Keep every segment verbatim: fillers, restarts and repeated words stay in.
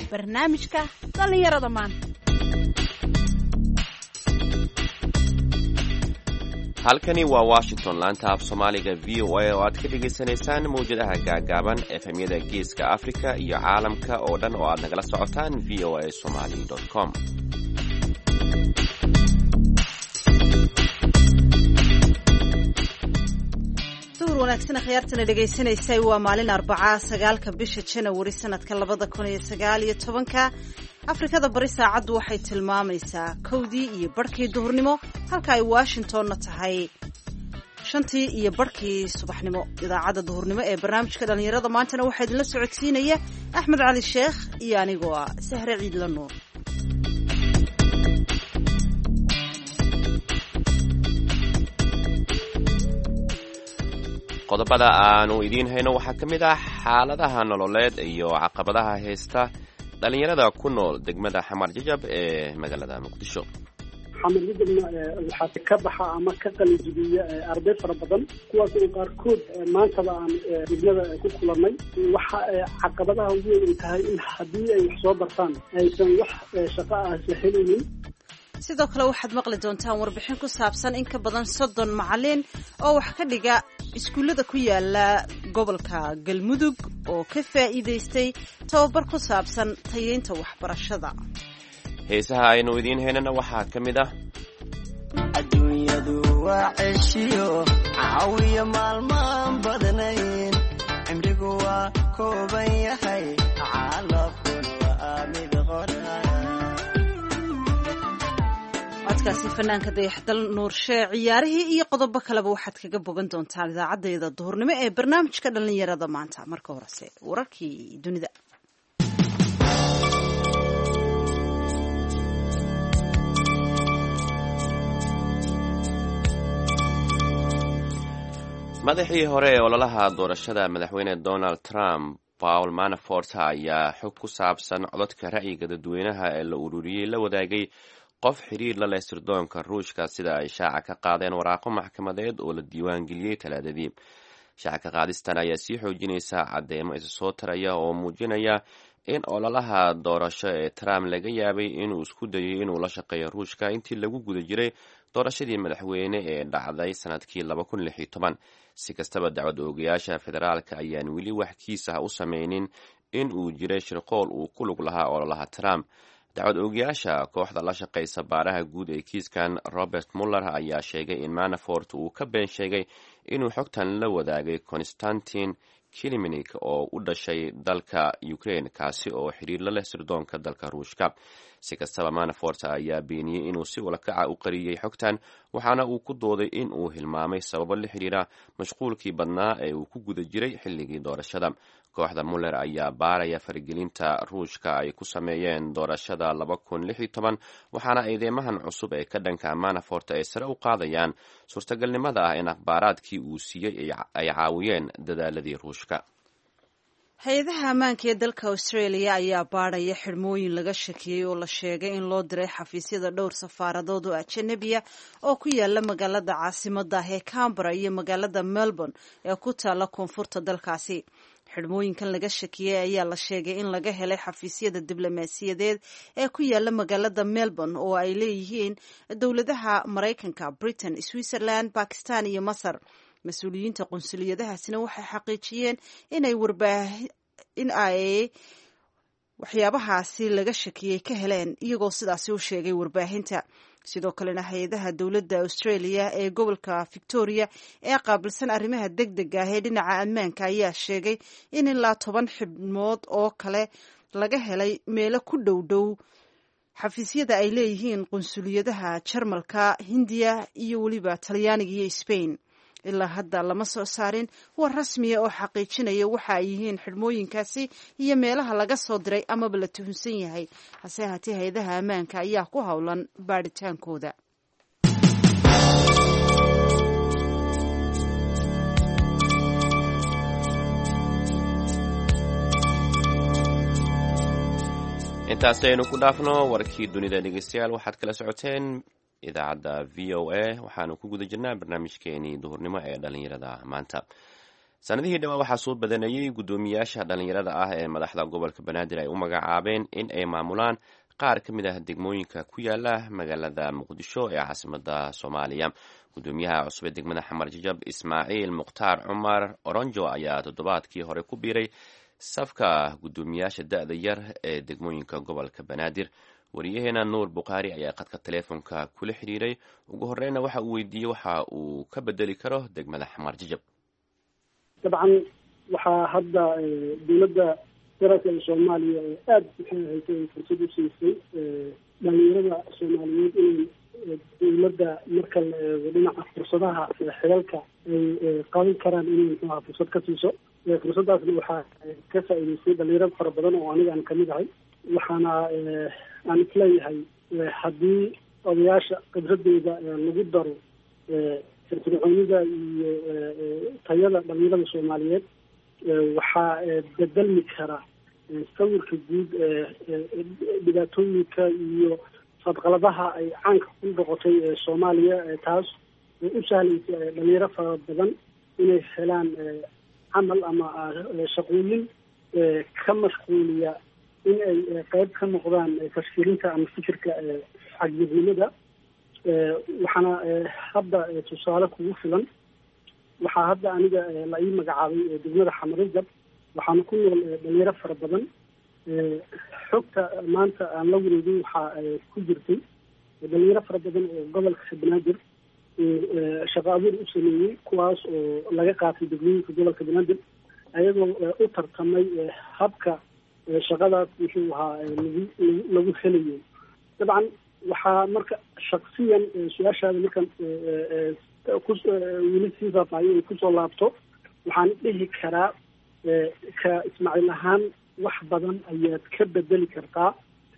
barnaamijka dhallinyarada maanta. halkani waa Washington, laanta af Soomaaliga V O A oo aad ka dhageysanaysaan mawjadaha gaagaaban F M-yada Geeska Afrika iyo caalamka oo dhan oo aad nagala socotaan v o a somali dot com. wanaagsan khiyaartana dhageysanaysay waa maalin Arbacaa sagaalka bisha January sanadka labada kun iyo sagaal iyo tobanka. Afrikada bari saacadu waxay tilmaamaysaa kowdii iyo barkii duhurnimo halka ay Washingtonna tahay shantii iyo barkii subaxnimo. Idaacada duhurnimo ee barnaamijka dhalinyarada maantana waxaa idinla socodsiinaya Axmed Cali Sheekh iyo anigoo ah Sahre Ciidla Nuur. qodobada aanu idiin hayno waxaa ka mid ah xaaladaha nololeed iyo caqabadaha haysta dhalinyarada ku nool degmada Xamar Jajab ee magaalada Muqdisho. xamar jajabna waxaa ka baxa ama ka qalijibiya arday fara badan kuwaas oo qaarkood maantaba aan degmada ku kulanay. waxa caqabadaha ugu weyn tahay in haddii ay wax soo bartaan aysan wax shaqo ah helinin. sidoo kale waxaad maqli doontaan warbixin ku saabsan in ka badan soddon macallin oo wax ka dhiga iskuullada ku yaala gobolka Galmudug oo ka faa'iideystay tababar ku saabsan tayeynta waxbarashada. heesaha aynu idiin haynana waxaa ka mid ah adduunyadu waa ceshiyo caawiya maalmaan badanayn cimrigu waa kooban yahay caalafkuna waa mid qoran. codkaasi fanaanka dayaxdal nuurshe ciyaarihii iyo qodobo kaleba waxaad kaga bogan doontaan idaacadeeda duhurnimo ee barnaamijka dhalinyarada maanta. marka horese wararkii dunida. madaxii hore ee ololaha doorashada madaxweyne Donald Trump Paul Manafort ayaa xog ku saabsan codadka ra'yiga dadweynaha ee la ururiyey la wadaagay qof xiriir la leh sirdoonka Ruushka sida ay shaaca ka qaadeen waraaqo maxkamadeed oo la diiwaan geliyey Talaadadii. shaaca ka qaadistan ayaa sii xoojinaysa cadeymo isa soo taraya oo muujinaya in ololaha doorasho ee Trump laga yaabay inuu isku dayay inuu la shaqeeyo Ruushka intii lagu guda jiray doorashadii madaxweyne ee dhacday sanadkii laba kun lix iyo toban. si kastaba dacwad oogayaasha federaalka ayaan weli wax kiis ah u sameynin in uu jiray shirqool uu ku lug lahaa ololaha Trump. dacwad oogayaasha kooxda la shaqeysa baaraha guud ee kiiskan Robert Mueller ayaa sheegay in Manafort uu ka been sheegay inuu xogtan la wadaagay Konstantin Kilimnik oo u dhashay dalka Ukraine kaasi oo xiriir la leh sirdoonka dalka Ruushka. si kastaba Manafort ayaa beeniyey inuu si walakaca u qariyey xogtan waxaana uu ku dooday in uu hilmaamay sababo la xiriira mashquulkii badnaa ee uu ku guda jiray xilligii doorashada. kooxda Mueller ayaa baaraya faragelinta Ruushka ay ku sameeyeen doorashada laba kun lix iyo toban waxaana eedeymahan cusub ee ka dhanka Manafort ay sare u qaadayaan suurtagalnimada ah in akhbaaraadkii uu siiyey ay caawiyeen dadaaladii Ruushka. hay-adaha ammaanka ee dalka Australia ayaa baadhaya xirmooyin laga shakiyey oo la sheegay in loo diray xafiisyada dhowr safaaradood oo ajnabiya oo ku yaala magaalada caasimadda ee Canberra iyo magaalada Melbourne ee ku taala koonfurta dalkaasi. xirmooyinkan laga shakiyey ayaa la sheegay in laga helay xafiisyada diblomaasiyadeed ee ku yaala magaalada Melbourne oo ay leeyihiin dowladaha Mareykanka, Britain, Switzerland, Pakistan iyo Masar. mas-uuliyiinta qunsuliyadahaasina waxay xaqiijiyeen inay warbaahin in ay waxyaabahaasi laga shakiyey ka heleen iyagoo sidaasi u sheegay warbaahinta. sidoo kalena hay-adaha dowladda Australia ee gobolka Victoria ee qaabilsan arrimaha degdega ah ee dhinaca ammaanka ayaa sheegay in ilaa toban xubnood oo kale laga helay meelo ku dhow dhow xafiisyada ay leeyihiin qunsuliyadaha Jarmalka, Hindiya iyo weliba Talyaaniga iyo Spain. ilaa hadda lama soo saarin war rasmiya oo xaqiijinaya waxa ay yihiin xirmooyinkaasi iyo meelaha laga soo diray amaba la tuhunsan yahay. hase haatee hay-adaha ammaanka ayaa ku howlan baadhitaankooda. intaas aynu ku dhaafno warkii dunida. dhegeystayaal waxaad kala socoteen idaacadda V O A waxaanu ku guda jirnaa barnaamijkeenii duhurnimo ee dhalinyarada maanta. sanadihii dhawaa waxaa soo badanayey guddoomiyaasha dhallinyarada ah ee madaxda gobolka banaadir ay u magacaabeen in ay maamulaan qaar ka mid ah degmooyinka ku yaala magaalada muqdisho ee caasimada soomaaliya. guddoomiyaha cusub ee degmada xamar jajab ismaaciil mukhtaar cumar oronjo ayaa toddobaadkii hore ku biiray safka guddoomiyaasha da-da yar ee degmooyinka gobolka banaadir. wariyaheena nuur bukhaari ayaa khadka teleefonka kula xiriiray. ugu horeyna waxa uu weydiiyey waxa uu ka bedeli karo degmada xamar jajab. dabcan waxaa hadda dowladda federaalka ee soomaaliya aada waxay haysay fursad u siisay dhalinyarada soomaaliyeed inay dowladda marka la eego dhinaca fursadaha xilalka ay qaban karaan inay muxuaha fursad ka siiso. fursaddaasna waxaa ka faa'iidaystay dhalinyaro fara badan oo aniga aan kamid ahay. waxaana aan isleeyahay haddii odayaasha khibradooda lagu daro firfircoonida iyo tayada dhalinyarada soomaaliyeed waxaa bedelmi kara sawirka guud dhibaatooyinka iyo fadqaladaha ay caanka ku noqotay soomaaliya, taas oo u sahlaysa dhalinyaro fara badan inay helaan camal ama shaqooyin ka mashquuliya in ay qayb ka noqdaan tashkiilinta ama fikirka cagjirnimada. waxaana hadda tusaale kugu filan, waxaa hadda aniga la ii magacaabay degmada xamar jajab, waxaana ku nool dhalinyaro fara badan. xogta maanta aan la wareegin waxaa ku jirtay dhalinyaro fara badan oo gobolka banaadir shaqo abuur u sameeyey, kuwaas oo laga qaatay degmooyinka gobolka banaadir ayagoo u tartamay habka shaqadaas wuxuu ahaa lagu lagu helayo. dabcan waxaa marka shaksiyan su-aashaada markan weli sii faafaayo ay kusoo laabto, waxaan dhihi karaa ka ismaaciil ahaan wax badan ayaad ka bedeli kartaa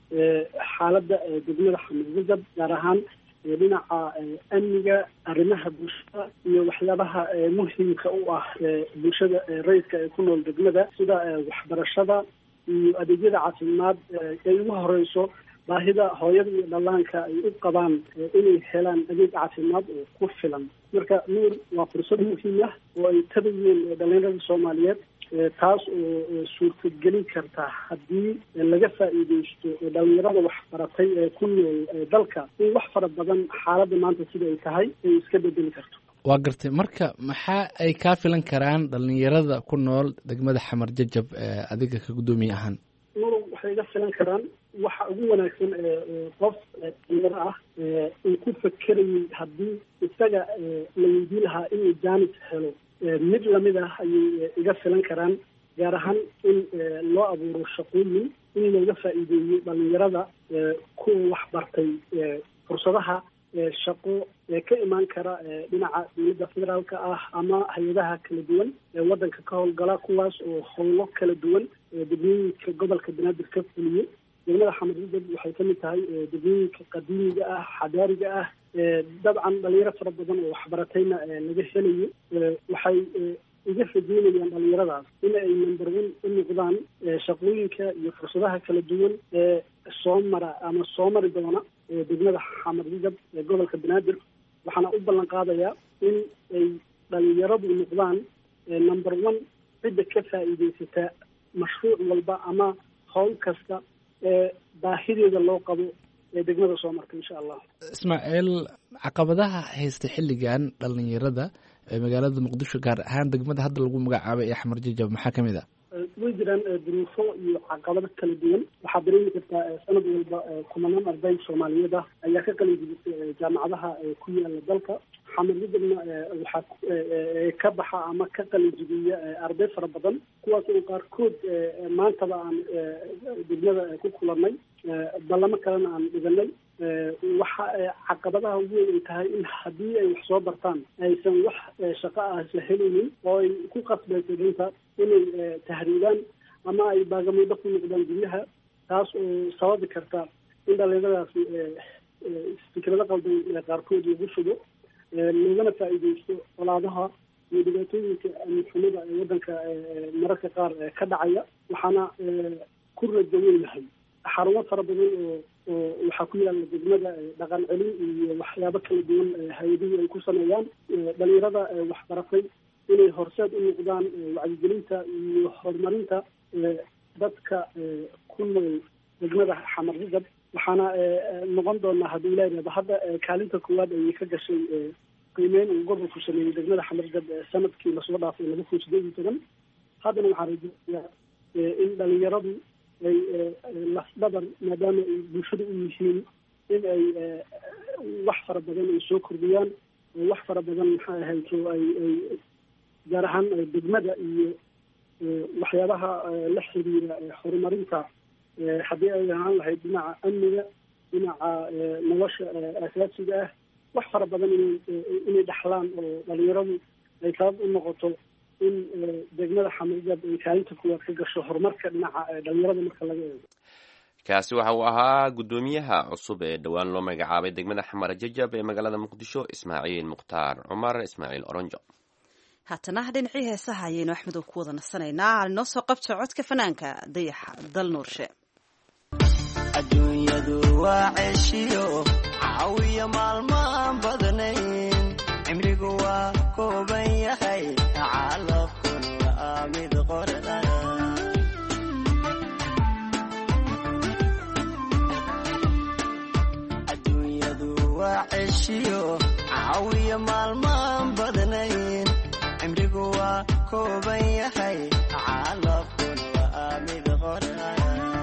xaaladda degmada xamar jajab, gaar ahaan dhinaca amniga, arrimaha bulshada iyo waxyaabaha muhimka u ah bulshada rayidka ee ku nool degmada, sida waxbarashada iyo adeegyada caafimaad ay ugu horeyso baahida hooyada iyo dhallaanka ay u qabaan inay helaan adeeg caafimaad oo ku filan. marka nuur, waa fursad muhiim ah oo ay tabayeen dhalinyarada soomaaliyeed, taas oo suurtagelin karta haddii laga faa'iideysto dhalinyarada waxbaratay ee ku nool dalka in wax fara badan xaaladda maanta sida ay tahay ay iska bedeli karto. waa gartay. marka maxaa ay kaa filan karaan dhalinyarada ku nool degmada xamar jajab adiga ka guddoomiye ahaan? nuur, waxay iga filan karaan waxa ugu wanaagsan qof dhalinyaro ah uu ku fakerayay haddii isaga la weydiin lahaa inuu jaanis helo mid lamid ah ayay iga filan karaan, gaar ahaan in loo abuuro shaqooyin, in looga faa'iideeyo dhalinyarada kuwa waxbartay fursadaha shaqo ka imaan kara dhinaca dowladda federaalka ah ama hay-adaha kala duwan ee waddanka ka howlgala, kuwaas oo howlo kala duwan degmooyinka gobolka banaadir ka fuliyo. degmada xamar jajab waxay kamid tahay degmooyinka qadiimiga ah, xadaariga ah. dabcan dhalinyaro fara badan oo waxbaratayna laga helayo. waxay iga rajeynayaan dhalinyaradaas in ay number one u noqdaan shaqooyinka iyo fursadaha kala duwan ee soo mara ama soo mari doona degmada xamar jajab ee gobolka banaadir. waxaana u ballan qaadayaa in ay dhalinyaradu noqdaan number one cidda ka faa'iideysata mashruuc walba ama howl kasta ee baahideeda loo qabo ee degmada soo marka insha allah. ismaaciil, caqabadaha haysta xilligan dhalinyarada ee magaalada muqdisho, gaar ahaan degmada hadda lagu magacaabay ee xamar jajab, maxaa kamid ah? way jiraan duruufo iyo caqabado kala duwan. waxaad dareemi kartaa sanad walba kumanaan arday soomaaliyeed ah ayaa ka qalin jebisay jaamacadaha ku yaala dalka. xamar jajabna waxaa ka baxa ama ka qalin jebiya arday fara badan, kuwaas oo qaarkood maantaba aan degmada ku kulanay, ballamo kalena aan dhiganay. waxa caqabadaha ugu weyn ay tahay in haddii ay wax soo bartaan aysan wax shaqo ah la helaynin, oo ay ku qasbaysa dhinta inay tahriibaan ama ay baagamuuddo ku noqdaan guryaha, taas oo sababi karta in dhalinyaradaasi fikrado qaldan qaarkood lagu shubo, loogana faa'iideysto colaadaha iyo dhibaatooyinka amnixumada ee waddanka mararka qaar ka dhacaya. waxaana ku rajo weynahay xarumo fara badan oo oo waxaa ku yaala degmada dhaqan celin iyo waxyaabo kala duwan hay-aduhu ay ku sameeyaan dhalinyarada waxbaratay inay horseed u noqdaan wacyigelinta iyo horumarinta dadka ku nool degmada Xamar Jajab waxaana noqon doonaa haddii la yiraahdo hadda kaalinta koowaad ay ka gashay qiimeyn uu gobolku sameeyay degmada Xamar Jajab sanadkii la soo dhaafay laba kun sideed iyo toban haddana waxaan rajaynayaa in dhalinyaradu ay lafdhabar maadaama ay bulshada u yihiin in ay wax fara badan ay soo kordhiyaan wax fara badan maxay ahayd ay ay gaar ahaan degmada iyo waxyaabaha la xiriira horumarinta haddii ay ahaan lahayd dhinaca amniga dhinaca nolosha asaasiga ah wax fara badan inay dhaxlaan oo dhalinyaradu ay sabab u noqoto in degmada Xamar Jajab ay kaalinta koowaad ka gasho horumarka dhinaca dhalinyarada marka laga eego. kaasi waxa uu ahaa guddoomiyaha cusub ee dhowaan loo magacaabay degmada Xamar Jajab ee magaalada Muqdisho Ismaaciil Mukhtaar Cumar Ismaaciil Oronjo. haatana dhinacii heesaha ayaynu axmed ku wada nasanaynaa noo soo qabta codka fanaanka Dayaxa Dal Nuurshe. adduunyadu waa ceeshiyo caawiya maalmaan badanayn cimrigu waa kooban yahay calafkun waa mid qordan adduunyadu waa ceeshiyo caawiya maalmaan badanayn cimrigu waa kooban yahay calafkun waa mid qordan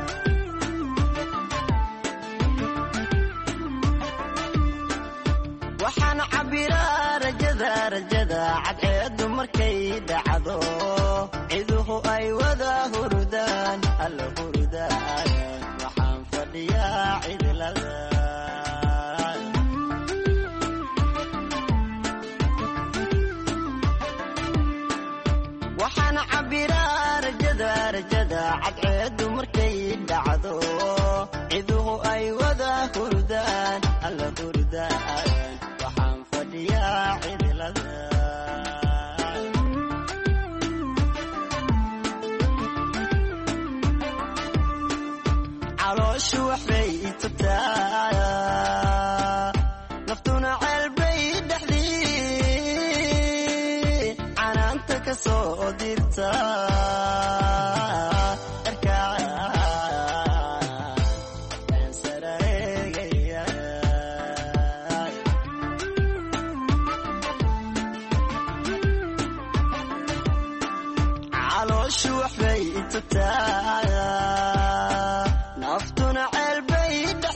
waxaan cabiraa rajada rajada cadceedu markay dhacdo ciduhu ay wada hurdaan alla hurdaan waxaan fadhiyaa cidlada waxaan cabiraa rajada rajada cadceedu markay dhacdo ciduhu ay wada hurdaan alla hurdaan calooshu waxbay itubtaa naftuna ceelbay dhexdii canaanta ka soo dirta naftuna ceelbay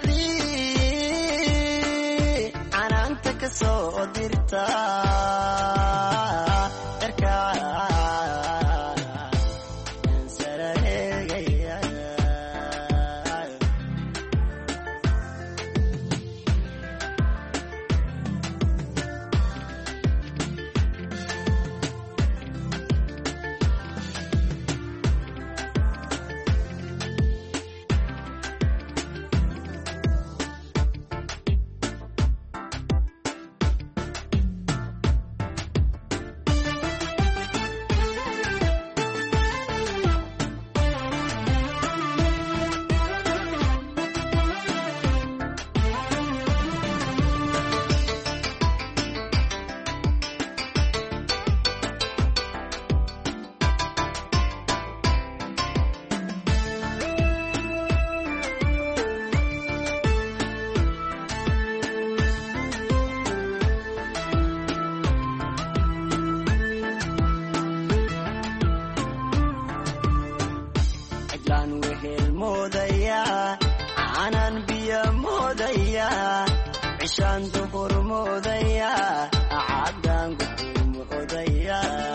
dhexdii canaanta ka soo dirta cishaan duhur moodaya caddaan guxuu moodaya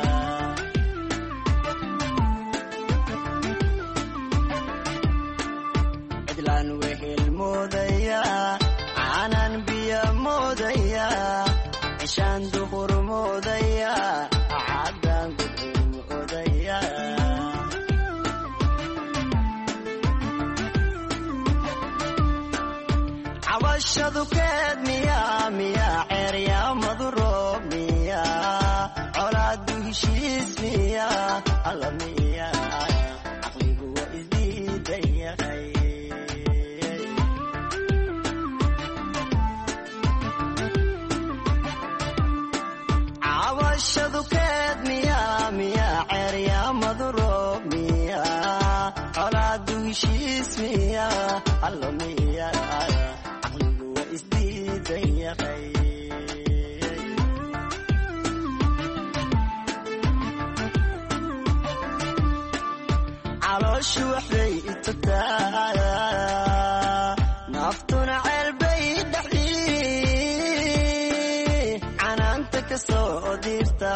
cidlaan wehel moodaya caanaan biyo moodaya cishaan duhur moodaya caddaan guxuu moodaya cabashadu keed miyaa miyaa ceeryaamadu roob miyaa colaadu heshiis miyaa alla miyaa caqligu waa isdiidan yahay cabashadu keed miyaa heshiismiya allomiya caqligu waa isdiidan yahay calooshu waxbay itataa naftuna ceelbay dhaxdii canaanta ka soo dirta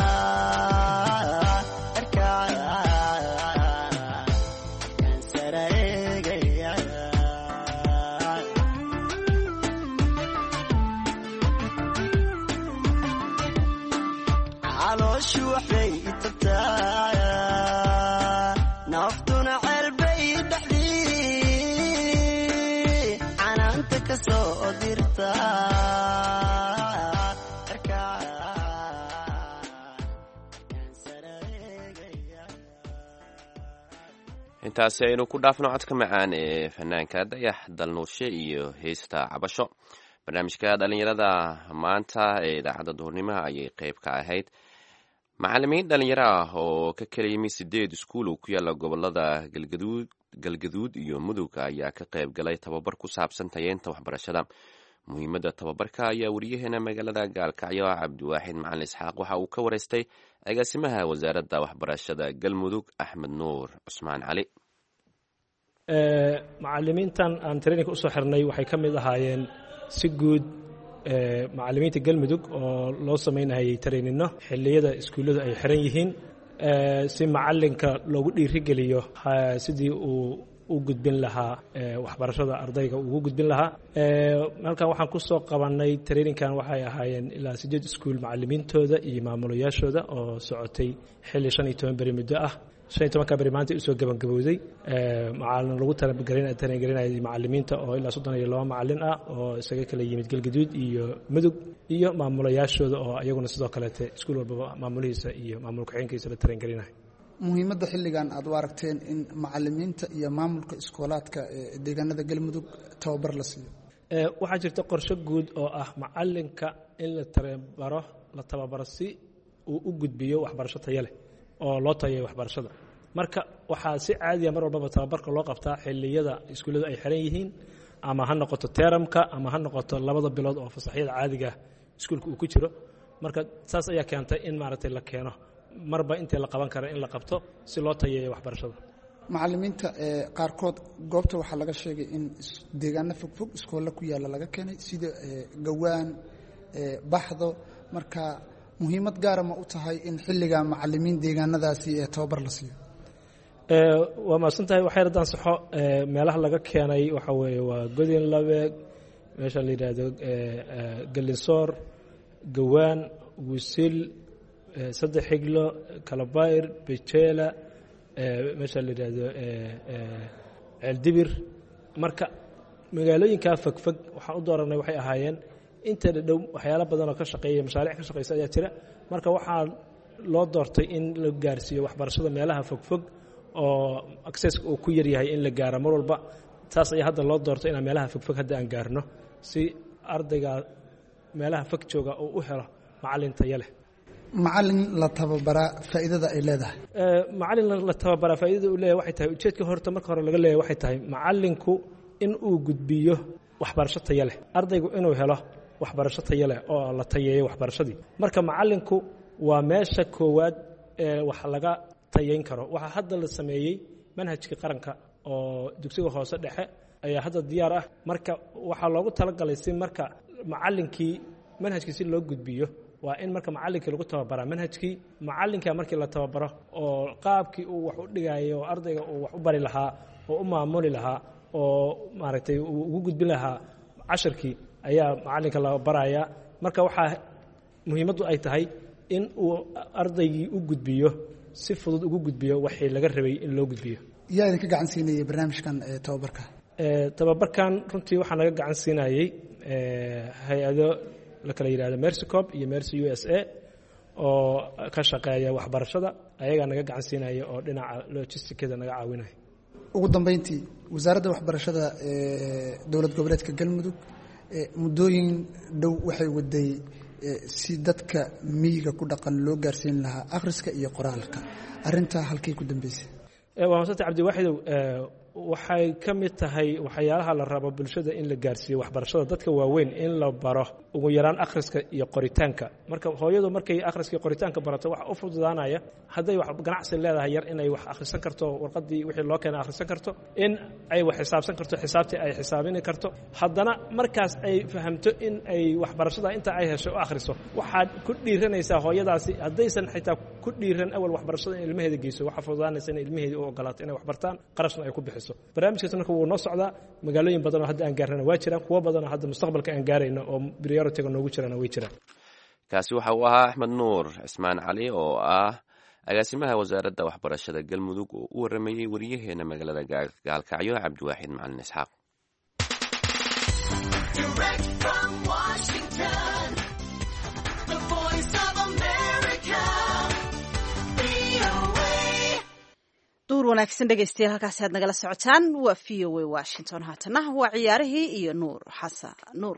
intaasi aynu ku dhaafno codka macaan ee fanaanka dayax dalnuurshe iyo heesta cabasho. barnaamijka dhalinyarada maanta ee idaacadda duhurnimaha ayay qayb ka ahayd. macalimiin dhalinyaro ah oo ka kala yimi sideed iskuul oo ku yaala gobolada galgaduud galgaduud iyo mudug ayaa ka qayb galay tababar ku saabsan tayeynta waxbarashada. muhiimadda tababarka ayaa wariyaheena magaalada gaalkacyo cabdiwaaxid macalin isxaaq waxa uu ka wareystay agaasimaha wasaaradda waxbarashada galmudug axmed nuur cusmaan cali. macalimiintan aan traininka usoo xirnay waxay ka mid ahaayeen si guud macalimiinta galmudug oo loo samaynayay traininno xilliyada iskuulladu ay xiran yihiin si macalinka loogu dhiirigeliyo sidii uu u gudbin lahaa waxbarashada ardayga ugu gudbin lahaa. halkan waxaan ku soo qabanay traininkan waxay ahaayeen ilaa sideed iskuul macalimiintooda iyo maamulayaashooda oo socotay xilli shan iyo toban beri muddo ah. shan iyo tobanka beri maanta usoo gabagabowday macalin lagu tarangelinayay macalimiinta oo ilaa soddon iyo laba macalin ah oo isaga kala yimid galgaduud iyo mudug iyo maamulayaashooda oo iyaguna sidoo kaleete iskuul walbaba maamulihiisa iyo maamul ku-xigeenkiisa la tarangelinaya. muhiimadda xilligan aad u aragteen in macalimiinta iyo maamulka iskoolaadka deegaanada galmudug tababar la siiyo? waxaa jirta qorshe guud oo ah macalinka in la tababaro la tababaro si uu u gudbiyo waxbarasho tayo leh oo loo tayeeyo waxbarashada. marka waxaa si caadiya mar walbaba tababarka loo qabtaa xilliyada iskuulladu ay xiran yihiin, ama ha noqoto teramka ama ha noqoto labada bilood oo fasaxyada caadiga iskuulka uu ku jiro. marka saas ayaa keentay in maaragtay la keeno marba intii la qaban kara in la qabto si loo tayeeyo waxbarashada. macalimiinta qaarkood goobta waxaa laga sheegay in deegaano fogfog iskoolla ku yaalla laga keenay sida gawaan, baxdo. marka muhiimad gaara ma u tahay in xilligaa macalimiin deegaanadaasi ee tababar la siiyo? waa mahadsan tahay. waxay raddaan saxo meelaha laga keenay waxaa weeye waa godin labeeg, meesha la yidhaahdo galinsoor, gawaan, wisil, saddex xiglo, kalabayr, bejeela, meesha la yidhaahdo ceeldibir. marka magaalooyinkaa fogfog waxaan u dooranay waxay ahaayeen inta dhadhow waxyaalo badan oo ka shaqeeya mashaariic ka shaqeysa ayaa jira. marka waxaa loo doortay in la gaarsiiyo waxbarashada meelaha fogfog oo accesska uu ku yaryahay in la gaaro mar walba. taas ayaa hadda loo doortay inaan meelaha fogfog hadda aan gaarno si ardayga meelaha fog jooga uu u helo macalin tayo leh. macalin la tababaraa faa'iidada ay leedahay? macalin la tababaraa faa'iidada uu leeyahay waxay tahay ujeedka horta marka hore laga leeyahay waxay tahay macalinku in uu gudbiyo waxbarasho tayo leh, ardaygu inuu helo waxbarasho tayo leh oo la tayeeyo waxbarashadii. marka macalinku waa meesha koowaad ee wax laga tayeyn karo. waxaa hadda la sameeyey manhajkii qaranka oo dugsiga hoose dhexe ayaa hadda diyaar ah. marka waxaa loogu talagalay si marka macalinkii manhajkii si loo gudbiyo waa in marka macalinkii lagu tababaraa manhajkii. macalinka markii la tababaro oo qaabkii uu wax u dhigayo oo ardayga uu wax u bari lahaa oo u maamuli lahaa oo maaragtay uu ugu gudbin lahaa casharkii ayaa macalinka la barayaa. marka waxaa muhiimaddu ay tahay in uu ardaygii u gudbiyo si fudud ugu gudbiyo waxii laga rabay in loo gudbiyo. yaa idinka gacan siinayay barnaamijkan tababarka? tababarkan runtii waxaa naga gacan siinayey hay-ado la kala yidhahdo mercycop iyo mercy u s a oo ka shaqeeya waxbarashada. ayagaa naga gacan siinaya oo dhinaca logisticada naga caawinaya. ugu dambeyntii wasaaradda waxbarashada ee dowlad goboleedka galmudug muddooyin dhow waxay waday si dadka miyiga ku dhaqan loo gaarsiin lahaa akhriska iyo qoraalka. arrintaa halkay ku dambeysay? waa masanta cabdiwaaxidow waxay ka mid tahay waxyaalaha la rabo bulshada in la gaarsiiyo waxbarashada dadka waaweyn in la baro ugu yaraan akhriska iyo qoritaanka marka hooyadu markay akhriska iyo qoritaanka barato waxa u fududaanaya hadday wax ganacsi leedahay yar inay wax akhrisan karto warqadii wixii loo keenay akhrisan karto in ay wax xisaabsan karto xisaabtii ay xisaabin karto haddana markaas ay fahamto in ay waxbarashada inta ay hesho u akhriso waxaad ku dhiiranaysaa hooyadaasi haddaysan xitaa ku dhiiran awal waxbarashada in ilmaheeda geyso waxa fududaanaysa in ilmaheeda u ogolaato inay wax bartaan qarashna ay ku bixiso barnaamijkaas marka wuu noo socdaa magaalooyin badan oo hadda aan gaarnana waa jiraan kuwo badan oo hadda mustaqbalka aan gaarayno oo priority-ga noogu jirana way jiraan kaasi waxa uu ahaa axmed nuur cismaan cali oo ah agaasimaha wasaaradda waxbarashada galmudug oo u waramayey wariyaheena magaalada gaalkacyo cabdiwaaxid macalin isxaaq duur wanaagsan dhegaystayaal halkaasi aad nagala socotaan waa v o a washington haatana waa ciyaarihii iyo nuur xasan nuur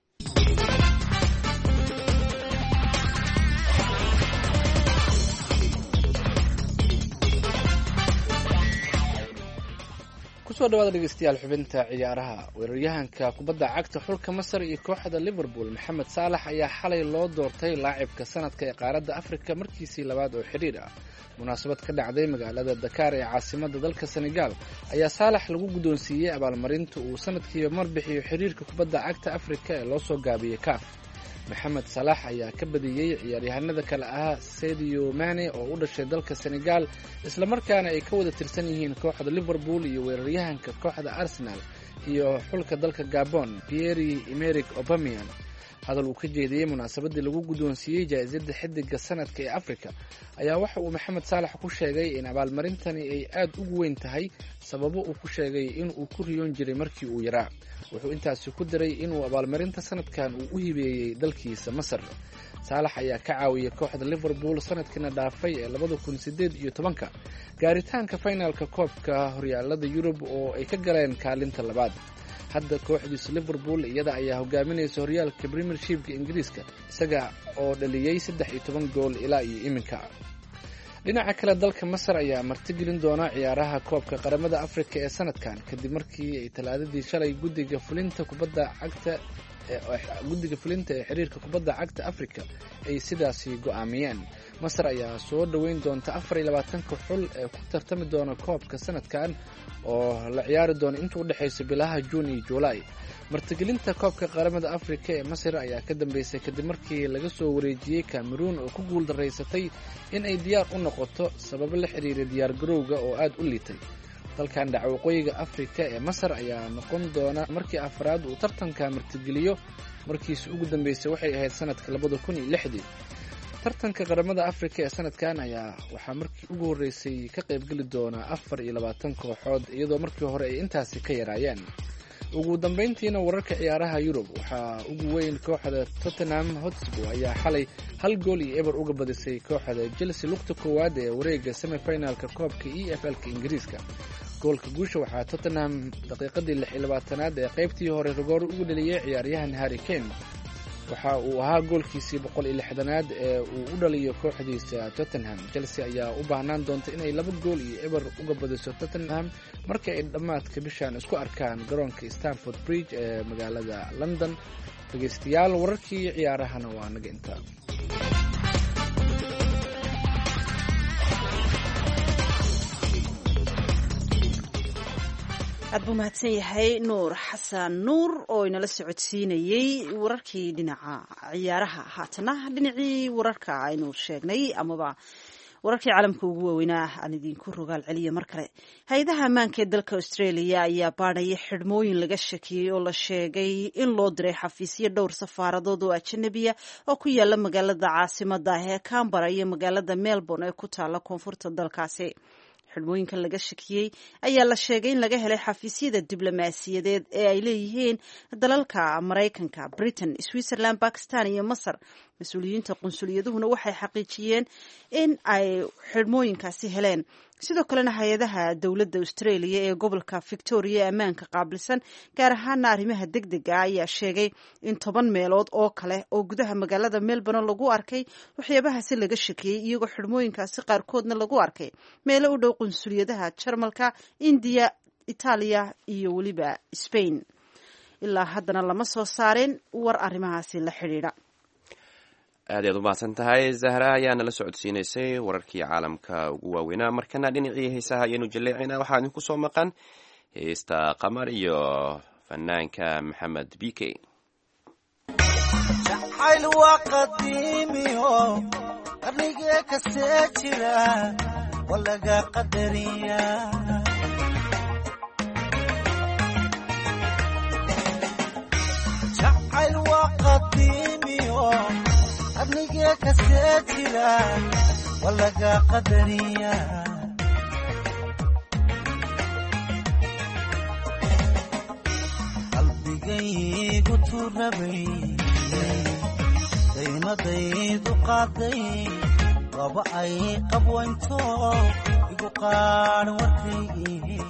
kusoo dhawaada dhegeystayaal xubinta ciyaaraha weeraryahanka kubadda cagta xulka masar iyo kooxda liverpool maxamed saalax ayaa xalay loo doortay laacibka sanadka ee qaaradda afrika markiisii labaad oo xidhiir ah munaasabad ka dhacday magaalada dakaar ee caasimada dalka senegal ayaa saalax lagu guddoonsiiyey abaalmarinta uu sanadkiiba mar bixiyo xiriirka kubadda cagta afrika ee loo soo gaabiyey kaaf maxamed salaax ayaa ka badiyey ciyaaryahanada kale ahaa sadio mane oo u dhashay dalka senegal islamarkaana ay ka wada tirsan yihiin kooxda liverpool iyo weeraryahanka kooxda arsenal iyo xulka dalka gabon pierre emerick aubameyang hadal uu ka jeediyey munaasabadii lagu guddoonsiiyey jaa-isada xidiga sanadka ee afrika ayaa waxa uu maxamed saalax ku sheegay in abaalmarintani ay aad ugu weyn tahay sababo uu ku sheegay inuu ku riyoon jiray markii uu yaraa wuxuu intaasi ku diray inuu abaalmarinta sanadkan uu u hibeeyey dalkiisa masar saalax ayaa ka caawiyey kooxda liverpool sanadkiina dhaafay ee labada kun sideed iyo tobanka gaaritaanka finalka koobka horyaalada yurub oo ay ka galeen kaalinta labaad hadda kooxdiisa liverpool iyada ayaa hogaaminaysa horyaalka premiershipka ingiriiska isaga oo dhaliyey saddex iyo toban gool ilaa iyo iminka dhinaca kale dalka masar ayaa martigelin doona ciyaaraha koobka qaramada afrika ee sanadkan kadib markii ay talaadadii shalay guddiga fulinta kubadda cagta guddiga fulinta ee xiriirka kubadda cagta afrika ay sidaasi go-aamiyeen masar ayaa soo dhoweyn doonta afar iyo labaatanka xul ee ku tartami doona koobka sanadkan oo la ciyaari doona inta u dhexaysa bilaha juun iyo juulaay martigelinta koobka qaramada afrika ee masar ayaa ka dambeysay kadib markii laga soo wareejiyey cameroon oo ku guul daraysatay in ay diyaar u noqoto sababo la xiriira diyaar garowga oo aada u liitay dalkan dhaca waqooyiga afrika ee masar ayaa noqon doona markii afraad uu tartanka martigeliyo markiisi ugu dambeysay waxay ahayd sanadka labada kun iyo lixdii tartanka qaramada afrika ee sanadkan ayaa waxaa markii ugu horreysay ka qaybgeli doona afar iyo labaatan kooxood iyadoo markii hore ay intaasi ka yaraayeen ugu dambeyntiina wararka ciyaaraha yurub waxaa ugu weyn kooxda tottenham hotspur ayaa xalay hal gool iyo eber uga badisay kooxda chelsea lugta koowaad ee wareega semifinalka koobka e f l-ka ingiriiska goolka guusha waxaa tottenham daqiiqadii lix iyo labaatanaad ee qaybtii hore rogoor ugu dhaliyey ciyaaryahan harry kane waxa uu ahaa goolkiisii boqol iyo lixdanaad ee uu u dhaliyo kooxdiisa tottenham chelsea ayaa u baahnaan doonta inay laba gool iyo eber uga badiso tottenham markii ay dhammaadka bishaan isku arkaan garoonka stamford bridge ee magaalada london dhegeystayaal wararkii ciyaarahana waa naga intaa aad buu mahadsan yahay nuur xasan nuur oo inala socodsiinayey wararkii dhinaca ciyaaraha haatana dhinacii wararka aynu sheegnay amaba wararkii caalamka ugu waaweynaa aan idinku rogaal celiya mar kale hay-adaha ammaanka ee dalka australia ayaa baadhaya xidhmooyin laga shakiyey oo la sheegay in loo diray xafiisyo dhowr safaaradood oo ajanabiya oo ku yaala magaalada caasimada ah ee cambara iyo magaalada melbourne ee ku taala koonfurta dalkaasi xidhmooyinkan laga shakiyey ayaa la sheegay in laga helay xafiisyada diblomaasiyadeed ee ay leeyihiin dalalka maraykanka britain switzerland bakistan iyo masar mas-uuliyiinta qunsuliyadahuna waxay xaqiijiyeen in ay xidhmooyinkaasi heleen sidoo kalena hay-adaha dowladda australia ee gobolka victoria ee ammaanka qaabilsan gaar ahaana arrimaha deg dega ayaa sheegay in toban meelood oo kale oo gudaha magaalada melbourne lagu arkay waxyaabahaasi laga shakiyey iyagoo xidhmooyinkaasi qaarkoodna lagu arkay meelo u dhow qunsuliyadaha jarmalka indiya itaaliya iyo weliba spain ilaa haddana lama soo saareen war arrimahaasi la xidhiidha. aad ayaad u mahadsan tahay zahra ayaa nala socodsiinaysay wararkii caalamka ugu waaweynaa. markana dhinacii heesaha ayaynu jaleecaynaa. waxaa idinku soo maqan heesta qamar iyo fanaanka maxamed b k. jacayl waa qadiimiyo qarnigee kasee jira waa laga qadariya jacayl waa qadiimiyo qarnigee kasee jira waa laga qadariya qalbigaygu turabay daymadaydu qaaday waba ay qabwaynto igu qaad warkaygii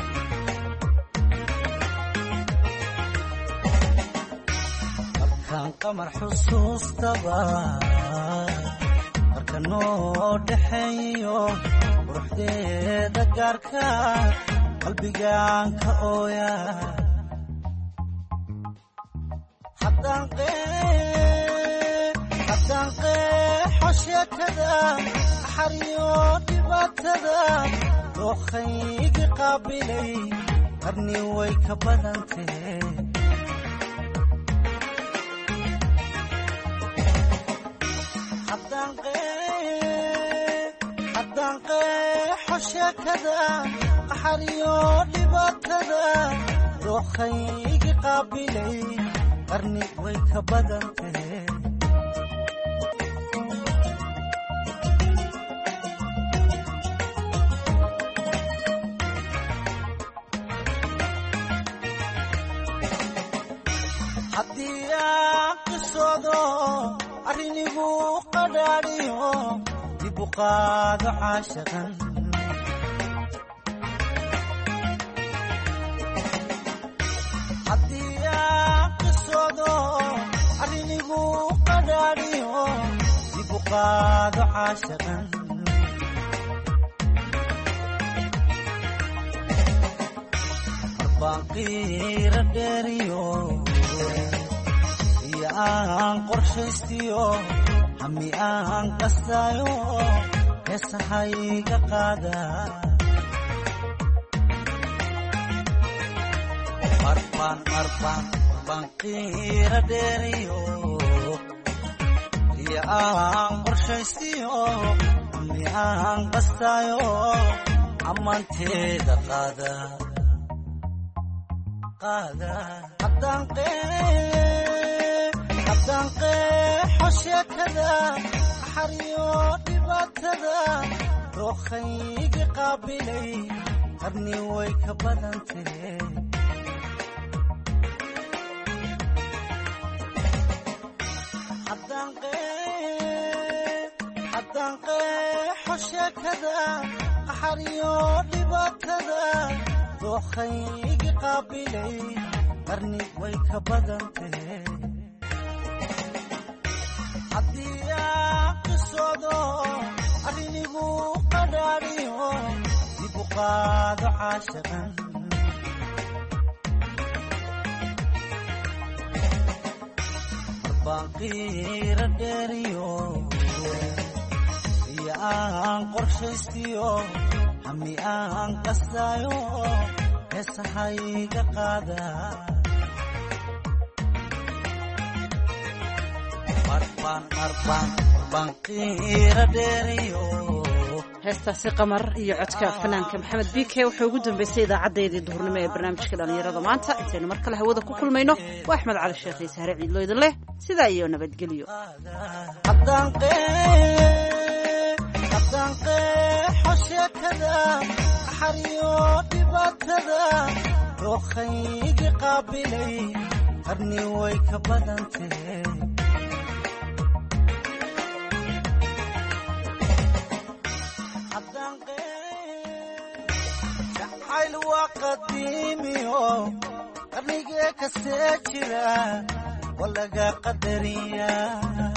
markaan qamar xusuustaba marka noo dhexeeyo quruxdeeda gaarka qalbigaan ka ooya haddaan qeexo sheekada axariyo dhibaatada dookhaygi qaabilay qarni way ka badantee haddaan qeexo sheekada axariyo dhibaatada dookhaygi qaabilay qarni way ka badantee haddii aan qisoodo arrinigu qadhaadhiyo dib u qaado caashaqan haddii aan qisoodo arrinigu qadhaadhiyo dib u qaado caashaqan marbaan qiira dheeriyo iyo aan qorshaystiyo hami aan qastaayo heesahayga qaada marbaan marbaan marbaan qiira dheeriyo iyo aan qorshaystiyo hami aan qastaayo ammaanteeda qaada qaada haddaan haddaan qeexo sheekada axariyo dhibaatada dookhaygi qaabilay qarni way ka badantee haddaan qeexo sheekada axariyo dhibaatada dookhaygi qaabilay qarni way ka badantee haddii aan qisoodo arrinigu qadhaadhiyo dib u qaado caashaqan marbaan qiira dheeriyo iyo aan qorshaystiyo hami aan qastaayo heesahayga qaada heestaasi qamar iyo codka fanaanka maxamed b k wuxuu ugu dambeysay idaacadeedii duhurnimo ee barnaamijka dhallinyarada maanta intaynu mar kale hawada ku kulmayno waa axmed cali sheekh iyo sahre ciidlo idin leh sidaa iyo nabadgelyo haddaan qeexo sheekada axariyo dhibaatada dookhaygi qaabilay qarni way ka badantee jacayl waa qadiimiyo qarnigee kasee jira waa laga qadariya